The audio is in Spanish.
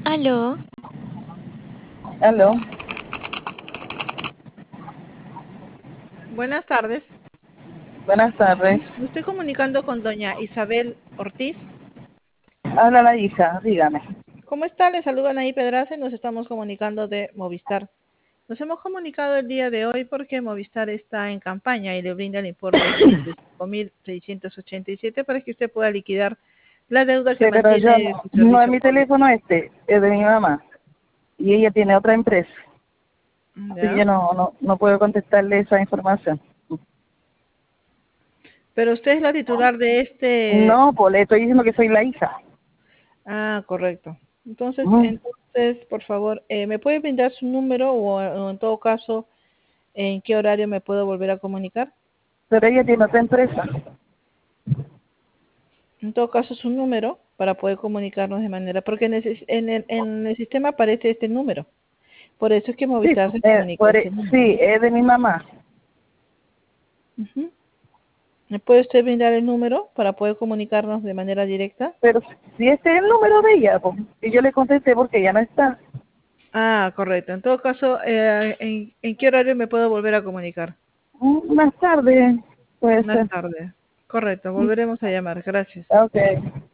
Aló, Aló, Buenas tardes. buenas tardes. Me estoy comunicando con doña Isabel Ortiz. Habla la hija, dígame. ¿Cómo está? Le saludan ahí Pedraza y nos estamos comunicando de Movistar. Nos hemos comunicado el día de hoy porque Movistar está en campaña y le brinda el importe fijo de 5.687 para que usted pueda liquidar la deuda Sí, que pero yo mantiene su no es servicio mi móvil. teléfono este, es de mi mamá. Y ella tiene otra empresa. Así que ¿Ya? yo no puedo contestarle esa información. Pero usted es la titular de este... No, pues le estoy diciendo que soy la hija. Ah, correcto. Ujú. Entonces, por favor, ¿me puede brindar su número o en todo caso, en qué horario me puedo volver a comunicar? Pero ella tiene otra empresa. En todo caso, su número para poder comunicarnos de manera, porque en el sistema aparece este número. Por eso es que Sí, Movistar se comunica a ese número. sí, es de mi mamá. Ujú. ¿Me puede usted brindar el número para poder comunicarnos de manera directa? Pero si este es el número de ella, pues, y yo le contesté porque ella no está. Ah, correcto. En todo caso, ¿en qué horario me puedo volver a comunicar? Más tarde puede Más ser. tarde. Correcto, volveremos a llamar. Gracias. Ok.